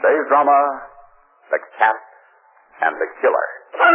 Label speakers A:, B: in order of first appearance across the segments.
A: today's drama, The Cat and the Killer.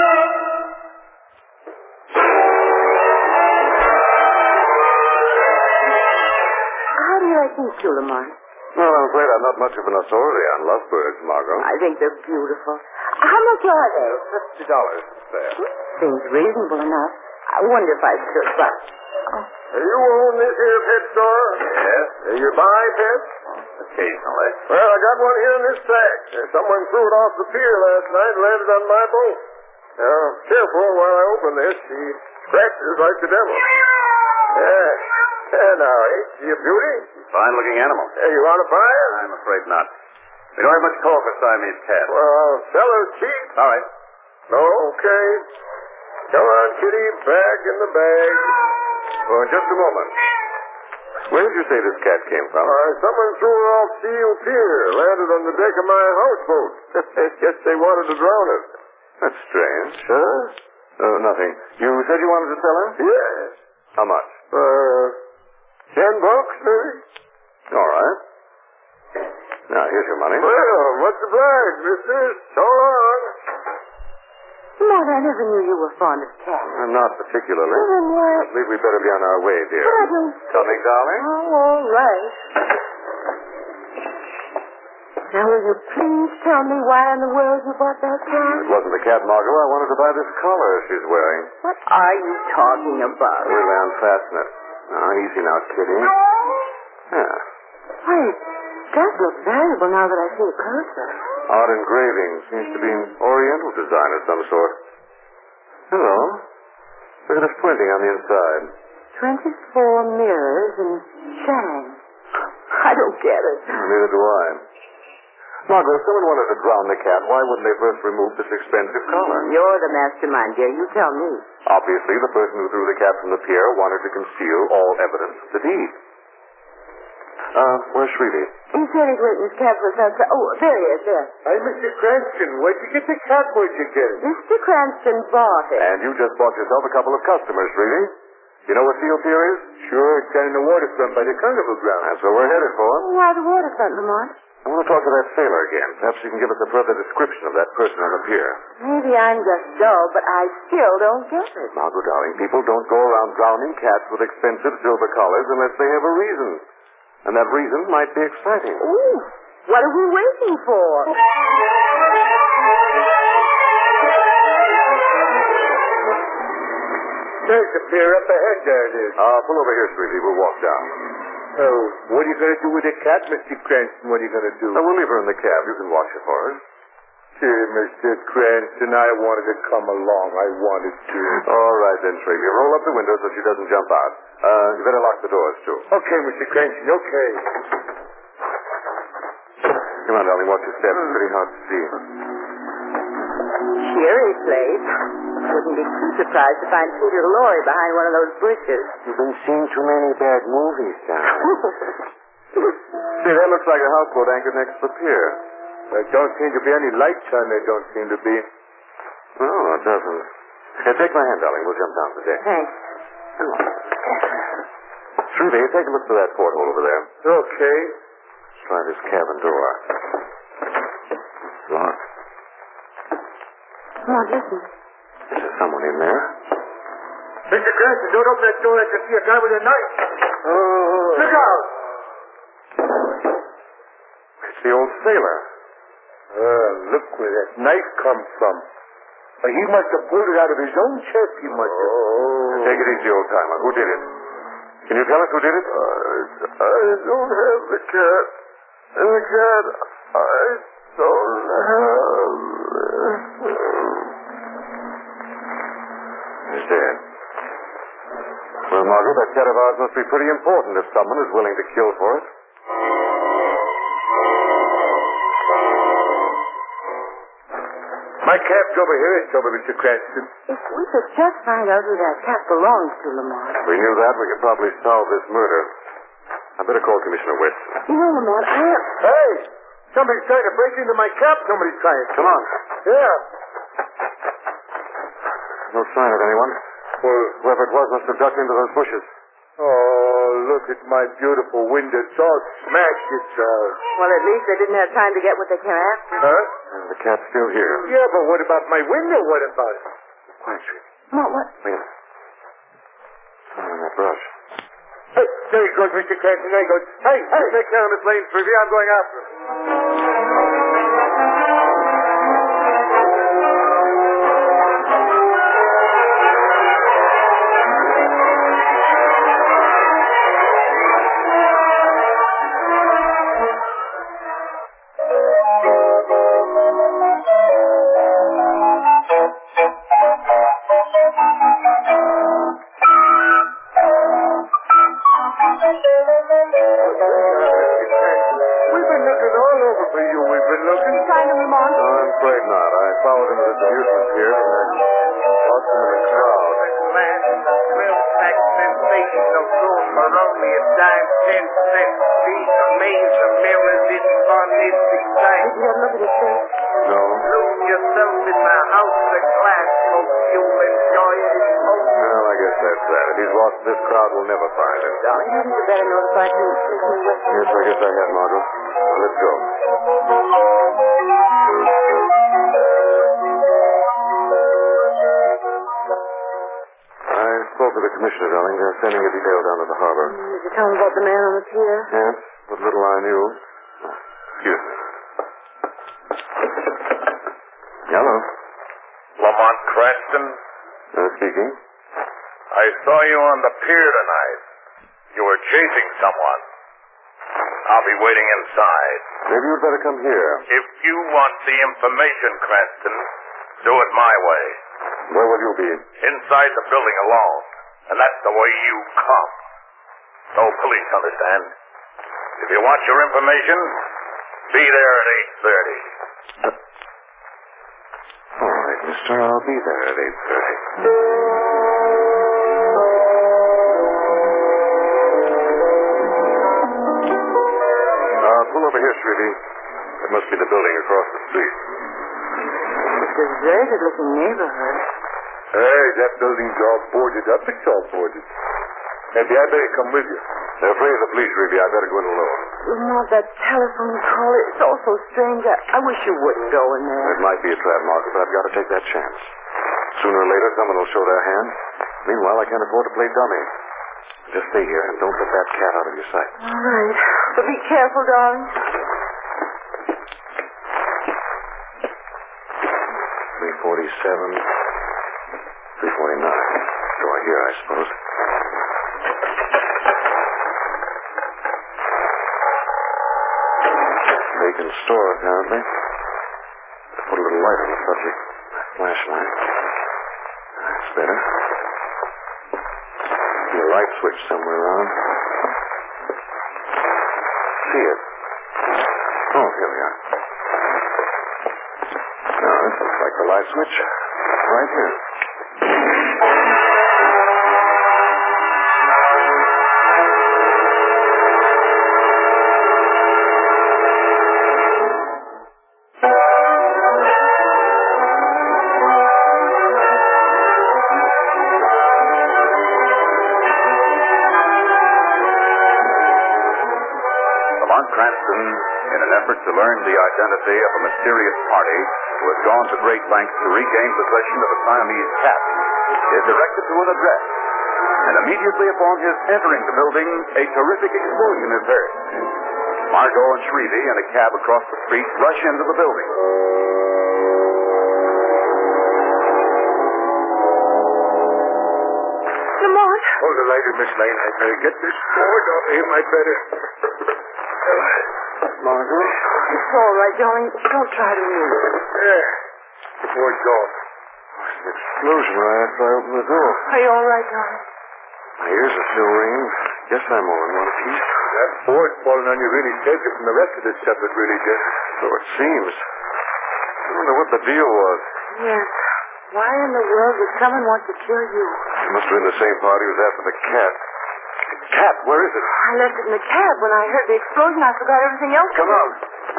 B: How do you like these two, Lamont?
C: Well, I'm afraid I'm not much of an authority on lovebirds, Margot.
B: I think they're beautiful. How much are they?
C: $50 there.
B: Seems reasonable enough. I wonder if I should, but...
D: You own this here pet store?
A: Yes,
D: You buy pets?
A: occasionally.
D: Well, I got one here in this sack. Someone threw it off the pier last night and landed on my boat. Now, careful while I open this. She scratches like the devil. Yeah. Now, ain't she a beauty?
A: Fine-looking animal.
D: Hey, you want to buy it?
A: I'm afraid not. We don't have much call for Siamese cats.
D: Well, I'll sell her cheap.
A: All right.
D: Okay. Come on, kitty, back in the bag.
C: Well, just a moment. Where did you say this cat came from?
D: Someone threw her off Seal Pier, landed on the deck of my houseboat. Guess they wanted to drown it.
C: That's strange.
D: Huh?
C: Nothing. You said you wanted to sell her?
D: Yes.
C: How much?
D: $10, maybe?
C: All right. Now, here's your money.
D: Well, what's the brag, mister? So long.
B: Lamont, I never knew you were fond of cats.
C: Not particularly.
B: Well, then why...
C: I believe we better be on our way, dear.
B: But I don't...
C: Coming, darling?
B: Oh, all right. Now, will you please tell me why in the world you bought that cat?
C: It wasn't the cat, Margot. I wanted to buy this collar she's wearing.
B: What are you talking about?
C: We'll unfasten it. Now, easy now, kitty. Yeah.
B: Why, it does look valuable now that I see it closer.
C: Odd engraving. Seems to be an oriental design of some sort. Hello. Look at the printing on the inside.
B: 24 mirrors and shine. I don't get it.
C: Neither do I. Margot, if someone wanted to drown the cat, why wouldn't they first remove this expensive collar?
B: You're the mastermind, dear. You tell me.
C: Obviously, the person who threw the cat from the pier wanted to conceal all evidence of the deed. Where's Shrevey?
B: He said he'd wait in his cab for us. Oh, there he is, there.
D: Hey, Mr. Cranston, where'd you get the cat? Where'd you get it?
B: Mr. Cranston bought it.
C: And you just bought yourself a couple of customers, Shrevey. You know what Seal Pier is?
D: Sure, it's down in the waterfront by the carnival ground.
C: That's where we're headed for.
B: Why the waterfront, Lamont?
C: I want to talk to that sailor again. Perhaps you can give us a further description of that person on the pier.
B: Maybe I'm just dull, but I still don't get it.
C: Margot, darling, people don't go around drowning cats with expensive silver collars unless they have a reason. And that reason might be exciting.
B: Ooh, what are we waiting for?
D: There's the pier up ahead, there it is.
C: Pull over here, Sweetie. We'll walk down.
D: Oh, what are you going to do with the cat, Mr. Cranston? What are you going to do?
C: We'll leave her in the cab. You can watch her for us.
D: Dear Mr. Cranston, I wanted to come along. I wanted to.
C: All right, then, Shrevey. Roll up the window so she doesn't jump out. You better lock the doors, too.
D: Okay, Mr. Cranston, okay.
C: Come on, darling. Watch your step. It's pretty hard to see.
B: Cheery place. Wouldn't be too surprised to find Peter Lorre behind one of those bushes.
D: You've been seeing too many bad movies, Sam.
C: See, that looks like a houseboat anchored next to the pier.
D: There don't seem to be any lights on there, don't seem to be.
C: No, it doesn't. Here, take my hand, darling. We'll jump down the deck.
B: Thanks.
C: Come on. Shrevey, take a look through that porthole over there.
D: Okay.
C: Try this cabin door. It's locked.
B: Come on, listen.
C: Is there someone in there?
D: Mr. Cranston, don't open that door. I can see a guy with a knife.
C: Oh.
D: Look out!
C: It's the old sailor.
D: Look where that knife come from. He must have pulled it out of his own chest, he must have.
C: Oh. Take it easy, old timer. Who did it? Can you tell us who did it?
D: I don't have the cat. And the cat, I don't have.
C: He's dead. Well, Margaret, that cat of ours must be pretty important if someone is willing to kill for it.
D: My cat's over here. It's over, Mr. Cranston.
B: If we could just find out who that cat belongs to, Lamont.
C: If we knew that, we could probably solve this murder. I better call Commissioner Weston.
B: You know, Lamont, I am...
D: Hey! Somebody's trying to break into my cap. Somebody's trying.
C: Come on.
D: Yeah.
C: No sign of anyone.
D: Well,
C: Whoever it was must have ducked into those bushes.
D: oh, look at my beautiful window. It's all smashed. It's,
B: Well, at least they didn't have time to get what they came after.
D: Huh?
C: And the cat's still here.
D: Yeah, but what about my window? What about it?
C: Quiet, Shrevey.
B: What?
C: Wait a minute. Something on that brush.
D: Hey, there he goes, Mr. Cranston. There he goes. Hey, make down Miss Lane, Shrevey. I'm going after him. We've been looking all over for you. We've been looking.
B: Find them, Lamont?
C: No, I'm afraid not. I followed him to this amusement pier and I lost him in the crowd.
E: Land, the thrill pack sensational soul for only a dime, 10 cents. These amaze the mirrors, it's fun, it's exciting.
B: Did you have a look at his face?
C: No.
E: Lose yourself in my house of glass, folks. You'll enjoy it. It's hope.
C: Well, I guess that's that. If he's lost, this crowd will never find him.
B: Darling, hadn't you better notify Policeman Weston?
C: Yes, I guess I have, Margot. Now, let's go. I spoke to the commissioner, darling. They're sending a detail down to the harbor.
B: Did you tell him about the man on the pier?
C: Yes, what little I knew. Excuse me. Hello.
A: Lamont Cranston,
C: Speaking.
A: I saw you on the pier tonight. You were chasing someone. I'll be waiting inside.
C: Maybe you'd better come here.
A: If you want the information, Cranston, do it my way.
C: Where will you be?
A: Inside the building alone. And that's the way you come. No police, understand? If you want your information, be there at 8:30.
C: All right, mister. I'll be there at 8:30. Pull over here, Shrevey. That must be the building across the street.
B: It's a deserted-looking neighborhood.
D: Hey, that building's all boarded up. It's all boarded. Maybe I better come with you.
C: They're afraid of the police, Shrevey. I better go in alone.
B: Lamont, that telephone call, it's all so strange. I wish you wouldn't go in there.
C: It might be a trap, Margaret, but I've got to take that chance. Sooner or later, someone will show their hand. Meanwhile, I can't afford to play dummy. Just stay here and don't let that cat out of your sight.
B: All right. But be careful, darling.
C: 347, 349. Door here, I suppose. Vacant store, apparently. Put a little light on the subject. Flashlight. That's better. The light switch somewhere around. See it. Oh, here we are. Now, this looks like the light switch. Right here.
A: Cranston, in an effort to learn the identity of a mysterious party who has gone to great lengths to regain possession of a Siamese cat, is directed to an address. And immediately upon his entering the building, a terrific explosion is heard. Margot and Shrevey in a cab across the street rush into the building.
B: Lamont?
D: Hold the light, Miss Lane. I better get this board off him. I better.
C: Margot?
B: It's all right, darling. Don't try to move.
D: Yeah. The board's off.
C: An explosion right after I opened the door.
B: Are you all right, darling?
C: My ears are still ringing. Guess I'm all in one piece.
D: That board falling on you really saved you from the rest of this stuff. It really did.
C: So it seems. I wonder what the deal was.
B: Yes. Why in the world would someone want to kill you?
C: It must have been the same party who was after the cat. Cat, where is it?
B: I left it in the cab. When I heard the explosion, I forgot everything else.
C: Come out.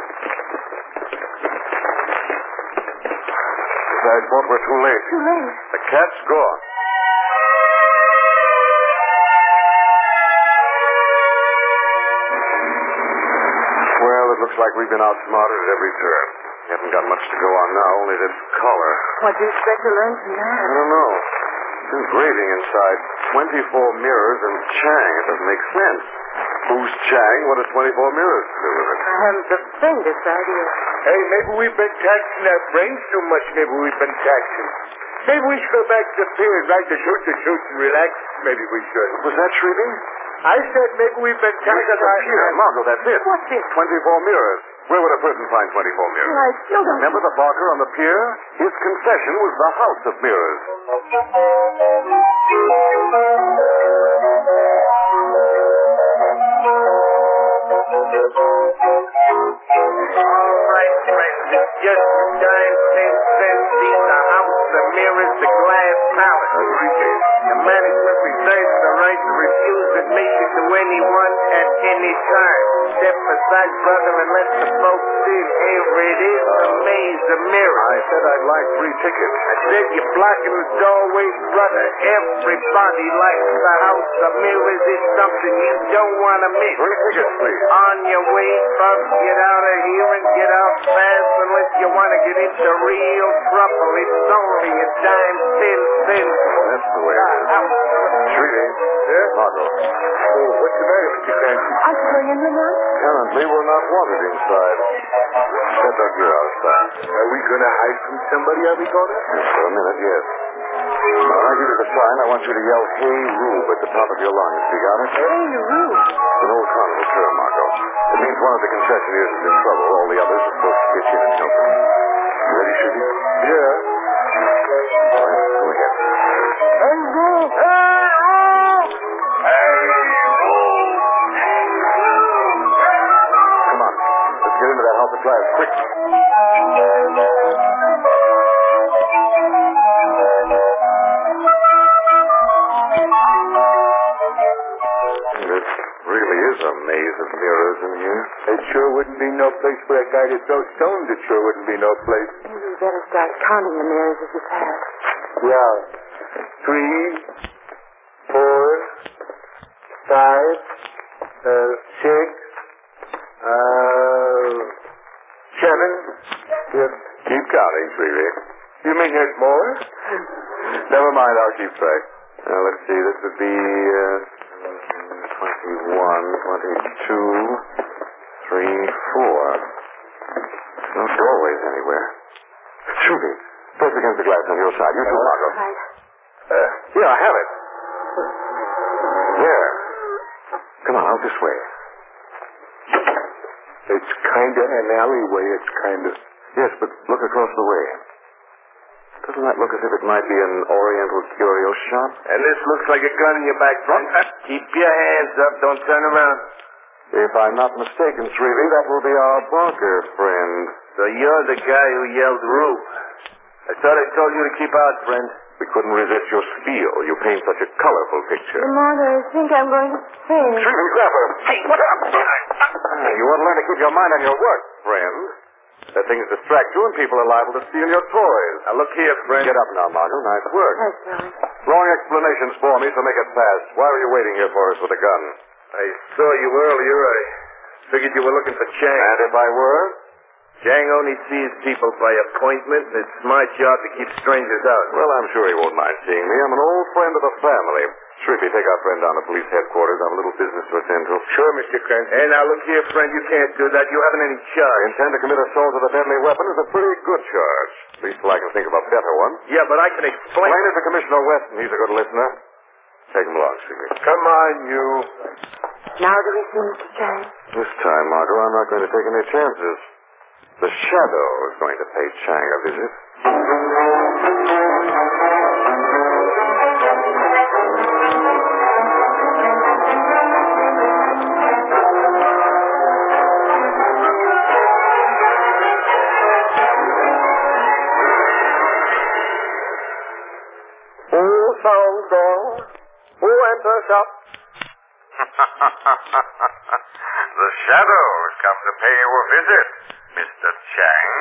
C: I thought we're too late.
B: Too late.
C: The cat's gone. Well, it looks like we've been outsmarted at every turn. We haven't got much to go on now, only this collar.
B: What do you expect to learn from that?
C: I don't know. It's engraving inside 24 mirrors and Chang. It doesn't make sense. Who's Chang? What does 24 mirrors to do with it?
B: I haven't the faintest idea.
E: Hey, maybe we've been taxing our brains too much. Maybe we've been taxing. Maybe we should go back to the pier and like to shoot and relax. Maybe we should.
C: Was that Shrevey?
E: I said maybe we've been taxing
C: The pier. Margot, that's it.
B: What's this?
C: 24 mirrors. Where would a person find 24 mirrors?
B: I still don't...
C: Remember the barker on the pier? His concession was the house of mirrors.
E: All right, friends, it's just $0.10. These are house, the mirrors, the glass palace. The management reserves the right to refuse admission to anyone at any time. Step aside, brother, and let the folks in. Here it is, the maze of mirrors.
C: I said I'd like 3 tickets.
E: I said you're blocking the doorways, brother. Everybody likes the house of mirrors. It's something you don't want to miss.
C: 3 tickets, please.
E: On your way, folks, get out of here and get out fast unless you want to get into real trouble. It's only $0.10.
C: That's the way it is. Shrevey.
E: Yeah?
C: Margot.
E: Oh, what's the matter with you, Clancy?
B: Are you going in there now?
C: Apparently, we're not wanted inside. Step up here outside.
E: Are we going to hide from somebody? Are we going to?
C: Just for a minute, yes. When I give you the sign, I want you to yell, "Hey, Rube," at the top of your lungs. You got it?
B: Hey, Rube.
C: It's an old carnival term, Margot. It means one of the concessionaires is in trouble. All the others are supposed to pitch in and help them. You ready, Shrevey?
E: Yeah.
C: All right, go ahead.
E: Hey, Rube! Hey, Rube!
C: Come on. Let's get into that house of glass, quick. This really is a maze of mirrors in here.
E: It sure wouldn't be no place for a guy to throw stones. It sure wouldn't be no place.
B: Maybe we better start counting the mirrors as you pass.
E: Yeah. 3, 4, 5, 6, 7.
C: Yes. Keep counting, Shrevey.
E: You mean there's more?
C: Never mind, I'll keep track. Now, let's see, this would be 21, 22, 3, 4. No doorways anywhere. Shrevey, press against the glass on your side. You too, Margot.
B: Right.
C: Here, I have it. There. Come on, out this way.
E: It's kind of an alleyway. It's kind of...
C: Yes, but look across the way. Doesn't that look as if it might be an Oriental curio shop?
E: And this looks like a gun in your back, friend. Keep your hands up. Don't turn around.
C: If I'm not mistaken, Shrevey, that will be our Barker friend.
E: So you're the guy who yelled Rube. I thought I told you to keep out, friend.
C: We couldn't resist your spiel. You paint such a colorful picture.
B: Mother, I think I'm going to faint.
C: Shrevey, grab her. Hey, what up? You want to learn to keep your mind on your work, friend. Let things distract you and people are liable to steal your toys.
E: Now, look here, friend.
C: Get up now, Margot. Nice work.
B: That's right.
C: Long explanations for me, so make it fast. Why were you waiting here for us with a gun?
E: I saw you earlier. I figured you were looking for Chang.
C: And if I were?
E: Chang only sees people by appointment, and it's my job to keep strangers out.
C: Well, I'm sure he won't mind seeing me. I'm an old friend of the family. Shrevey, take our friend down to police headquarters. I have a little business to attend to.
E: Sure, Mr. Cranston. And now, look here, friend, you can't do that. You haven't any
C: I
E: charge.
C: intend to commit assault with a deadly weapon is a pretty good charge. At least till I can think of a better one.
E: Yeah, but I can explain.
C: Explain it to Commissioner Weston. He's a good listener. Take him along, Shrevey.
E: Come on, you.
B: Now do we see Mr. Chang?
C: This time, Margot, I'm not going to take any chances. The Shadow is going to pay Chang a visit.
D: Who sounds door? Who enters up?
A: The Shadow has come to pay you a visit, Mr. Chang.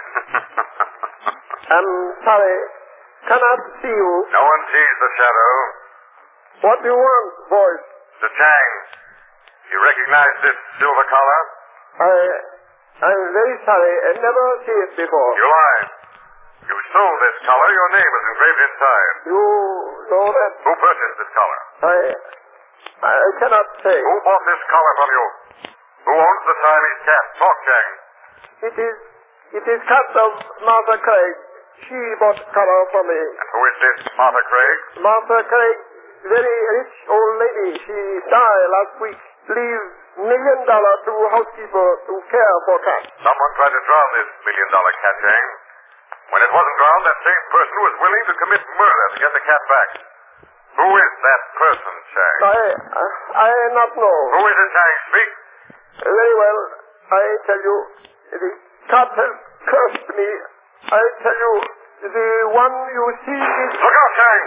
D: I'm sorry, cannot see you.
A: No one sees the Shadow.
D: What do you want, voice?
A: Mr. Chang, you recognize this silver collar?
D: I'm very sorry. I never see it before.
C: You lied. You sold this collar. Your name is engraved inside.
D: You know that?
C: Who purchased this collar?
D: I cannot say.
C: Who bought this collar from you? Who owns the Siamese cat? Talk, Chang.
D: It is cat of Martha Craig. She bought collar for me.
C: And who is this Martha Craig?
D: Martha Craig, very rich old lady. She died last week. Leaves $1 million to housekeeper to care for cat.
C: Someone tried to drown this $1 million cat, Chang. When it wasn't drowned, that same person was willing to commit murder to get the cat back. Who is that person, Chang?
D: I not know.
C: Who is it, Chang? Speak.
D: Very well. I tell you, the cat has cursed me. I tell you, the one you see is...
C: Look out, Chang!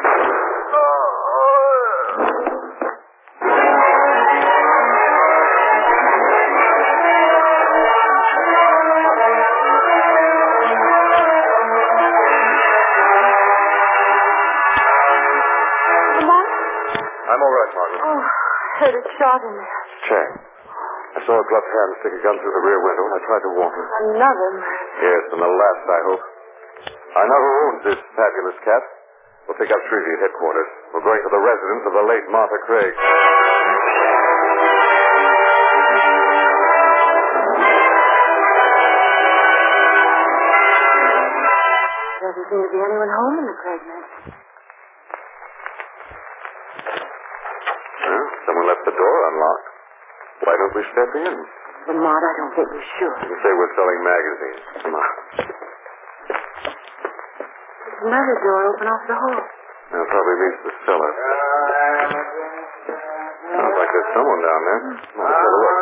C: I'm all right, Margaret.
B: Oh, I heard a shot in there.
C: Chang, I saw a gloved hand stick a gun through the rear window, and I tried to warn her.
B: Another.
C: Yes, and the last, I hope. I know who owns this fabulous cat. We'll take up Treaty at headquarters. We're going to the residence of the late Martha Craig.
B: Doesn't seem to be anyone home in the Craig mansion.
C: Well, someone left the door unlocked. Why don't we step in?
B: Lamont, I don't think we should.
C: You say we're selling magazines. Come on.
B: There's another door open off the hall.
C: That probably leads to the cellar. Sounds like there's someone down there. Come on, let's have a look.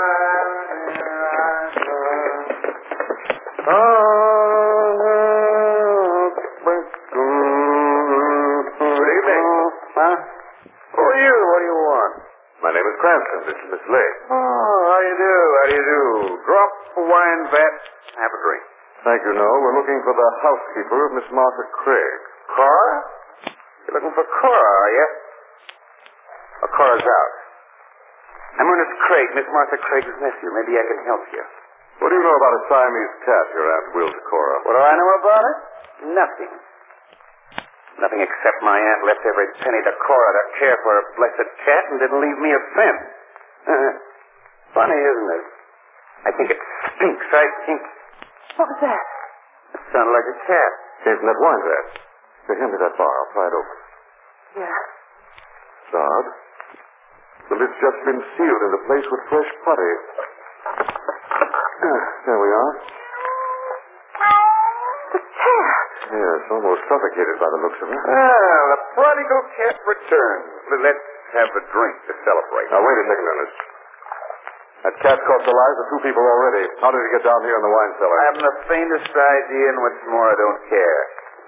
C: Good evening.
D: Who are you? What do you want?
C: My name is Cranston. This is Miss Lake.
D: Oh, how do you do? How do you do? Drop a wine vat. Have a drink.
C: Thank you, no. We're looking for the housekeeper of Miss Martha Craig.
D: Cora? You're looking for Cora, are you? Oh, Cora's out. I'm Ernest Craig, Miss Martha Craig's nephew. Maybe I can help you.
C: What do you know about a Siamese cat your Aunt willed to Cora?
D: What do I know about it? Nothing. Nothing except my aunt left every penny to Cora to care for her blessed cat and didn't leave me a cent. Funny, isn't it? I think it stinks. I think...
B: What was that?
D: It sounded like a cat.
C: Came from that wine vat. Here, hand me that bar. I'll pry it open.
B: Yeah.
C: It's odd. The lid's just been sealed into place with fresh putty. There we are.
B: The cat.
C: Yes, almost suffocated by the looks of her.
D: The prodigal cat returns. Let's have a drink to celebrate.
C: Now, wait a second, Ernest. That cat cost the lives of 2 people already. How did it get down here in the wine cellar?
D: I haven't the faintest idea, and what's more, I don't care.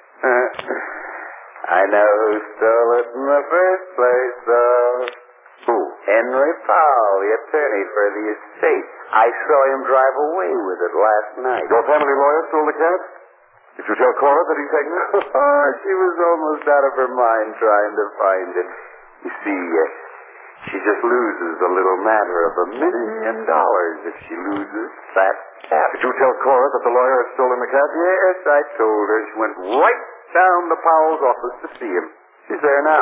D: I know who stole it in the first place, though.
C: Who?
D: Henry Powell, the attorney for the estate. I saw him drive away with it last night.
C: Your family lawyer stole the cat? Did you tell Cora that he'd taken it?
D: Oh, she was almost out of her mind trying to find it. You see, she just loses a little matter of $1 million if she loses that cat.
C: Did you tell Cora that the lawyer had stolen the cat?
D: Yes, I told her. She went right down to Powell's office to see him. She's there now.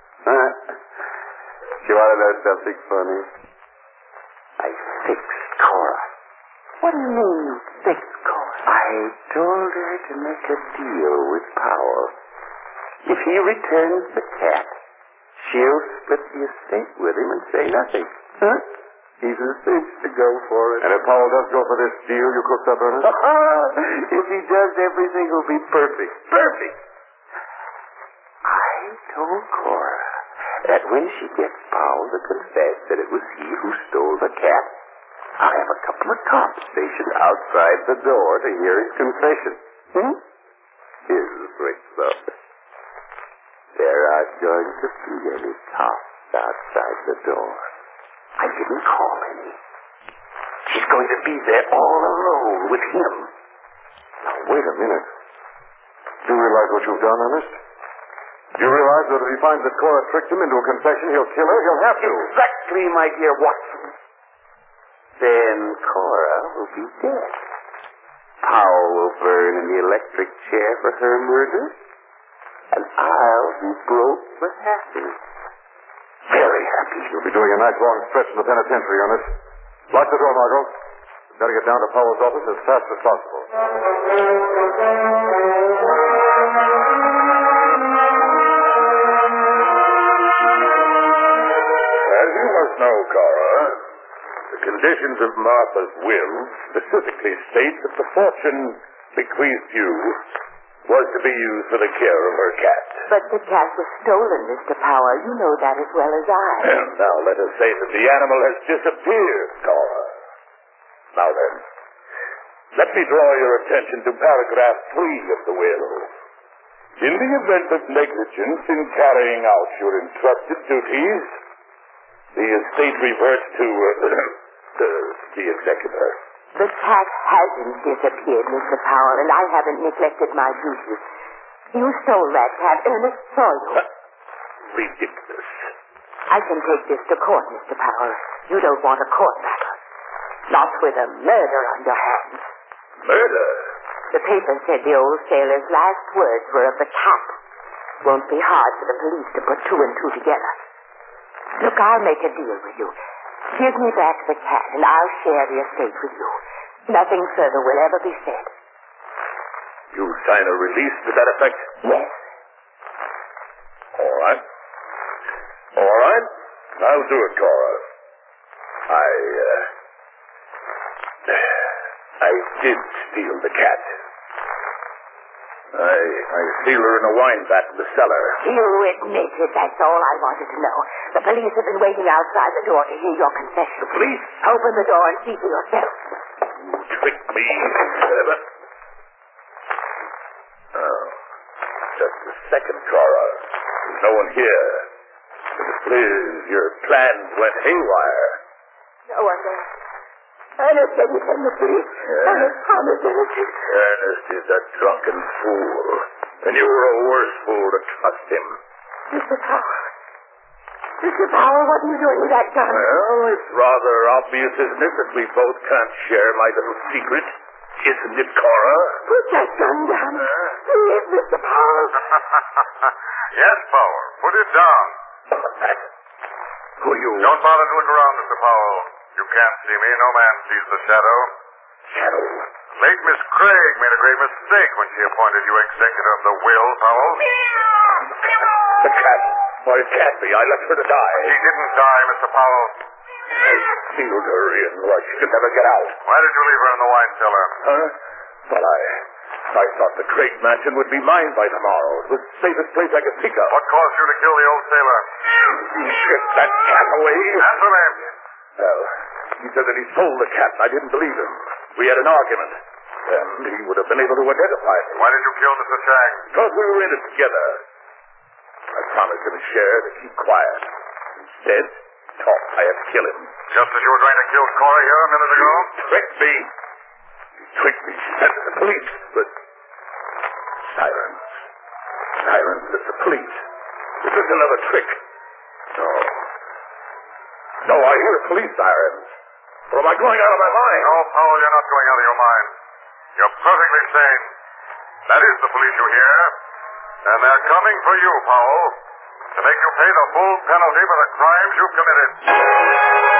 D: She want to know something funny? I fixed Cora.
B: What do you mean, you fixed Cora?
D: I told her to make a deal with Powell. If he returns the cat, she'll split the estate with him and say nothing. He's a cinch to go for it.
C: And if Powell does go for this deal you cooked up, Ernest?
D: If he does, everything will be perfect. Perfect! I told Cora that when she gets Powell to confess that it was he who stole the cat, I'll have a couple of cops stationed outside the door to hear his confession. Here's the trick, though. There aren't going to be any cops outside the door. I didn't call any. She's going to be there all alone with him.
C: Now, wait a minute. Do you realize what you've done, Ernest? Do you realize that if he finds that Cora tricked him into a confession, he'll kill her? He'll have to.
D: Exactly, my dear Watson. Then Cora will be dead.
E: Powell will burn in the electric chair for her murder, and I'll be broke but happy.
C: Very happy. You'll be doing a nice long stretch in the penitentiary on this. Lock the door, Margot. We've got to get down to Powell's office as fast as possible.
D: As you must know, Cora, the conditions of Martha's will specifically state that the fortune bequeathed you was to be used for the care of her cat.
B: But the cat was stolen, Mr. Powell. You know that as well as I.
D: And now let us say that the animal has disappeared, Cora. Now then, let me draw your attention to paragraph 3 of the will. In the event of negligence in carrying out your entrusted duties, the estate reverts to the executor.
B: The cat hasn't disappeared, Mr. Powell, and I haven't neglected my duties. You stole that cat, Ernest saw you.
D: Ridiculous.
B: I can take this to court, Mr. Powell. You don't want a court battle. Not with a murder on your hands.
D: Murder?
B: The paper said the old sailor's last words were of the cat. Won't be hard for the police to put 2 and 2 together. Look, I'll make a deal with you. Give me back the cat, and I'll share the estate with you. Nothing further will ever be said.
D: You sign a release to that effect?
B: Yes.
D: All right. All right. I'll do it, Cora. I did steal the cat. I steal her in a wine vat in the cellar.
B: You admit it. That's all I wanted to know. The police have been waiting outside the door to hear your confession.
D: The police?
B: Open the door and see for yourself.
D: You tricked me. Oh, just a second, Cora. There's no one here. Please, your plans went haywire.
B: No one there. Ernest said you send the police. Ernest promised innocence.
D: Ernest is a drunken fool. And you were a worse fool to trust him.
B: Mr. Powell. Mr. Powell, what are you doing with that gun?
D: Well, it's rather obvious, isn't it, that we both can't share my little secret? Isn't it, Cora?
B: Put that gun down. Leave Mr. Powell.
C: Yes, Powell. Put it down.
D: Who are you?
C: Don't bother to look around, Mr. Powell. You can't see me. No man sees the shadow.
D: Shadow?
C: Late Miss Craig made a great mistake when she appointed you executor of the will, Powell.
D: The cat. Why, it can't be. I left her to die.
C: She didn't die, Mr. Powell.
D: I sealed her in where she could never get out.
C: Why did you leave her in the wine cellar?
D: Huh? Well, I thought the Craig mansion would be mine by tomorrow. It was the safest place I could think of.
C: What caused you to kill the old sailor?
D: He shipped that cat away.
C: Answer me.
D: Well, he said that he stole the cat, and I didn't believe him. We had an argument, and he would have been able to identify me.
C: Why did you kill Mr. Chang?
D: Because we were in it together. I promised him a share to keep quiet. Instead, thought I had to kill him.
C: Just as you were trying to kill Cora here a minute ago?
D: Tricked me. He tricked me. Sent the police. But silence. Silence at the police. This is another trick. No, I hear police sirens. Or am I going out of my mind?
C: No, Powell, you're not going out of your mind. You're perfectly sane. That is the police you hear. And they're coming for you, Powell, to make you pay the full penalty for the crimes you've committed.